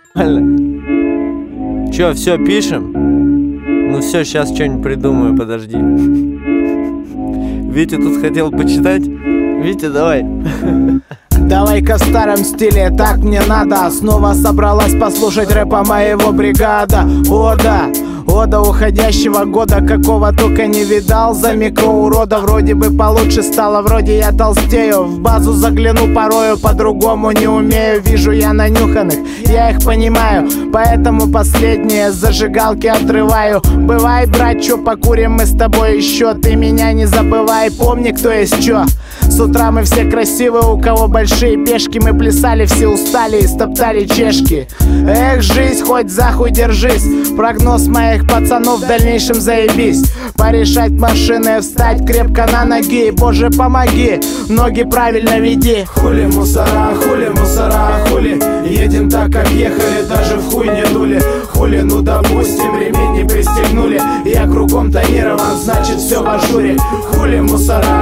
Чё, все, пишем? Ну все, сейчас что-нибудь придумаю, подожди. Витя тут хотел почитать. Витя, давай. Давай-ка в старом стиле, так мне надо. Снова собралась послушать рэпа моего бригада. Ода уходящего года, какого только не видал. За микроурода вроде бы получше стало, вроде я толстею. В базу загляну порою, по-другому не умею. Вижу я нанюханных, я их понимаю, поэтому последние зажигалки отрываю. Бывай, брат, чё, покурим мы с тобой еще. Ты меня не забывай, помни, кто есть чё. С утра мы все красивые, у кого большие пешки. Мы плясали, все устали и стоптали чешки. Эх, жизнь, хоть захуй держись. Прогноз моих пацанов в дальнейшем заебись. Порешать машины, встать крепко на ноги. Боже, помоги, ноги правильно веди. Хули мусора, хули. Едем так, как ехали, даже в хуй не дули. Хули, ну допустим, ремень не пристегнули. Я кругом тонирован, значит все в ажуре. Хули мусора,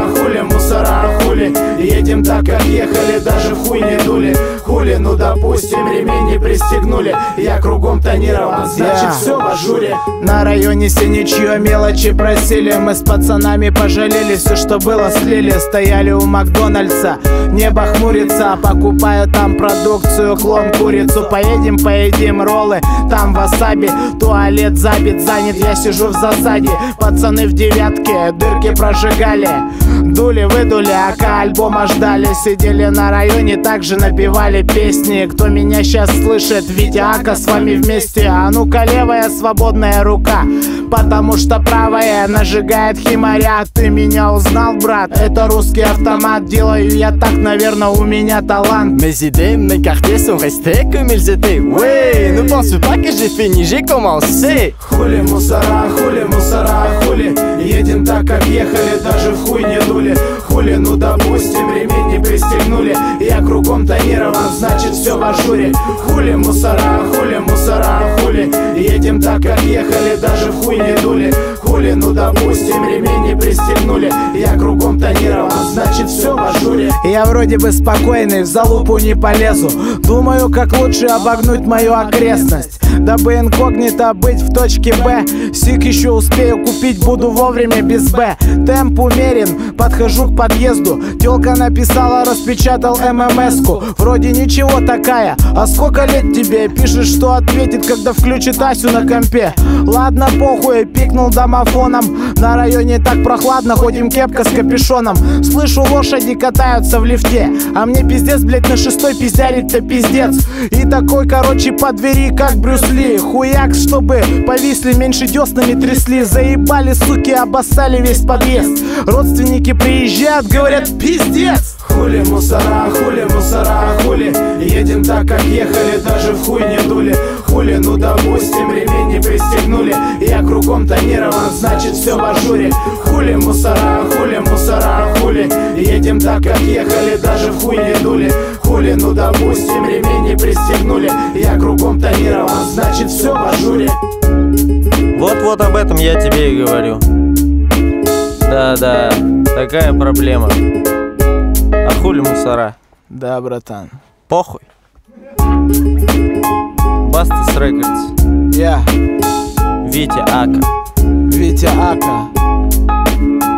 хули. Едем так, как ехали, даже в хуй не дули. Хули, ну допустим, ремень не пристегнули. Я кругом тонирован, значит все в ажуре. На районе Синичье мелочи просили. Мы с пацанами пожалели, все, что было, слили. Стояли у Макдональдса, небо хмурится. Покупаю там продукцию, клон, курицу. Поедим роллы, там васаби. Туалет забит, занят, я сижу в засаде. Пацаны в девятке дырки прожигали. Дули, выдули, ака альбома ждали. Сидели на районе, также напевали песни. Кто меня сейчас слышит, Витя, Ака, с вами вместе. А ну-ка, левая свободная рука, потому что правая нажигает химаря. Ты меня узнал, брат? Это русский автомат. Делаю я так, наверное, у меня талант. Mes idées, mes quartiers sont restés comme ils étaient. Ouais, ne pense pas que j'ai fini, j'ai commencé. Хули мусора, хули. Едем так, как ехали, даже в хуй не дули. Хули, ну допустим, ремень не пристегнули. Я кругом тонирован, значит все в ажуре. Хули мусора, хули. Едем так, как ехали, даже в хуй не дули. Хули, ну допустим, ремень не пристегнули. Я кругом тонирован, значит все в ажуре. Я вроде бы спокойный, в залупу не полезу. Думаю, как лучше обогнуть мою окрестность, дабы инкогнито быть в точке Б. Сик еще успею купить, буду вовремя без Б. Темп умерен, подхожу к подъезду. Тёлка написала, распечатал ММС-ку. Вроде ничего такая, а сколько лет тебе? Пишешь, что ответит, когда включит Асю на компе. Ладно, похуй, пикнул домофоном. На районе так прохладно, ходим кепка с капюшоном. Слышу, лошади катаются в лифте, а мне пиздец, блять, на шестой пиздярить-то пиздец. И такой, короче, по двери, как Брюс Ли. Хуяк, чтобы повисли, меньше деснами трясли. Заебали, суки, обоссали весь подъезд. Родственники приезжают, говорят, пиздец. Хули мусора, хули. Едем так, как ехали, даже в хуй не дули. Хули, ну допустим, ремень не пристегнули. Я кругом тонирован, значит все в ажуре. Хули мусора, хули. Едем так, как ехали, даже в хуй не дули. Хули, ну допустим, ремень не пристегнули. Я кругом тонирован, значит все в ажуре. Вот об этом я тебе и говорю. Да, такая проблема. А хули мусора? Да, братан. Похуй. Бастас Рекордс. Я Витя Ака. Витя Ака.